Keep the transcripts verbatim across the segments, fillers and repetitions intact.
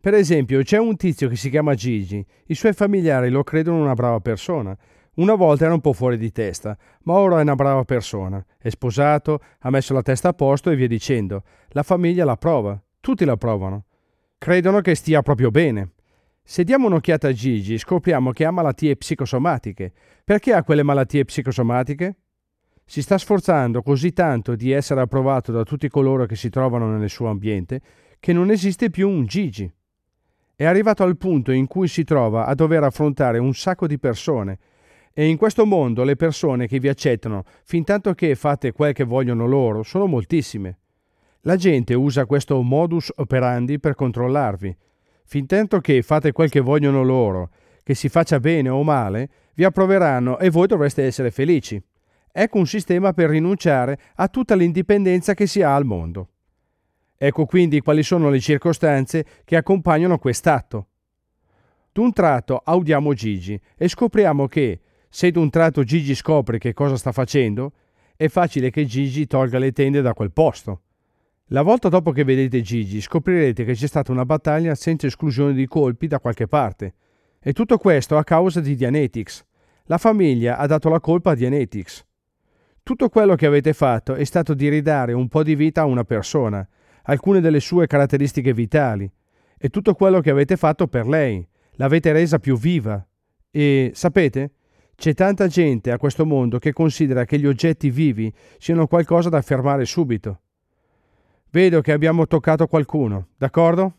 Per esempio, c'è un tizio che si chiama Gigi, i suoi familiari lo credono una brava persona. Una volta era un po' fuori di testa, ma ora è una brava persona. È sposato, ha messo la testa a posto e via dicendo. La famiglia la prova, tutti la provano. Credono che stia proprio bene. Se diamo un'occhiata a Gigi, scopriamo che ha malattie psicosomatiche. Perché ha quelle malattie psicosomatiche? Si sta sforzando così tanto di essere approvato da tutti coloro che si trovano nel suo ambiente che non esiste più un Gigi. È arrivato al punto in cui si trova a dover affrontare un sacco di persone e in questo mondo le persone che vi accettano fintanto che fate quel che vogliono loro sono moltissime. La gente usa questo modus operandi per controllarvi. Fintanto che fate quel che vogliono loro, che si faccia bene o male, vi approveranno e voi dovreste essere felici. Ecco un sistema per rinunciare a tutta l'indipendenza che si ha al mondo. Ecco quindi quali sono le circostanze che accompagnano quest'atto. D'un tratto audiamo Gigi e scopriamo che, se d'un tratto Gigi scopre che cosa sta facendo, è facile che Gigi tolga le tende da quel posto. La volta dopo che vedete Gigi scoprirete che c'è stata una battaglia senza esclusione di colpi da qualche parte. E tutto questo a causa di Dianetics. La famiglia ha dato la colpa a Dianetics. Tutto quello che avete fatto è stato di ridare un po' di vita a una persona, alcune delle sue caratteristiche vitali, e tutto quello che avete fatto per lei, l'avete resa più viva. E, sapete, c'è tanta gente a questo mondo che considera che gli oggetti vivi siano qualcosa da fermare subito. Vedo che abbiamo toccato qualcuno, d'accordo?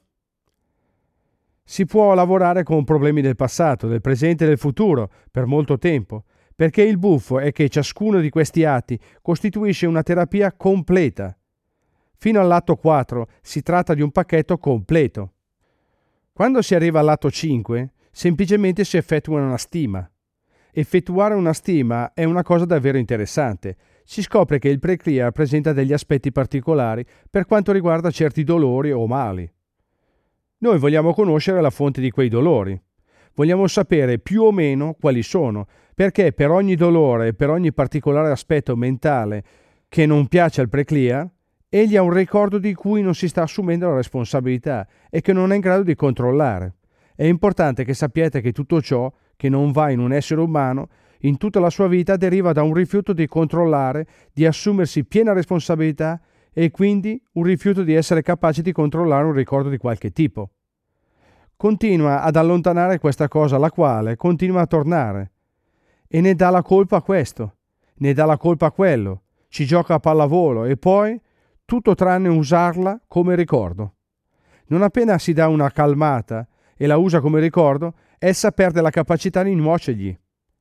Si può lavorare con problemi del passato, del presente e del futuro per molto tempo, perché il buffo è che ciascuno di questi atti costituisce una terapia completa. Fino all'atto quattro si tratta di un pacchetto completo. Quando si arriva all'atto cinque, semplicemente si effettua una stima. Effettuare una stima è una cosa davvero interessante. Si scopre che il pre-clear presenta degli aspetti particolari per quanto riguarda certi dolori o mali. Noi vogliamo conoscere la fonte di quei dolori. Vogliamo sapere più o meno quali sono, perché per ogni dolore e per ogni particolare aspetto mentale che non piace al pre-clear, egli ha un ricordo di cui non si sta assumendo la responsabilità e che non è in grado di controllare. È importante che sappiate che tutto ciò che non va in un essere umano in tutta la sua vita deriva da un rifiuto di controllare, di assumersi piena responsabilità e quindi un rifiuto di essere capaci di controllare un ricordo di qualche tipo. Continua ad allontanare questa cosa la quale continua a tornare e ne dà la colpa a questo, ne dà la colpa a quello, ci gioca a pallavolo e poi tutto tranne usarla come ricordo. Non appena si dà una calmata e la usa come ricordo, essa perde la capacità di nuocergli.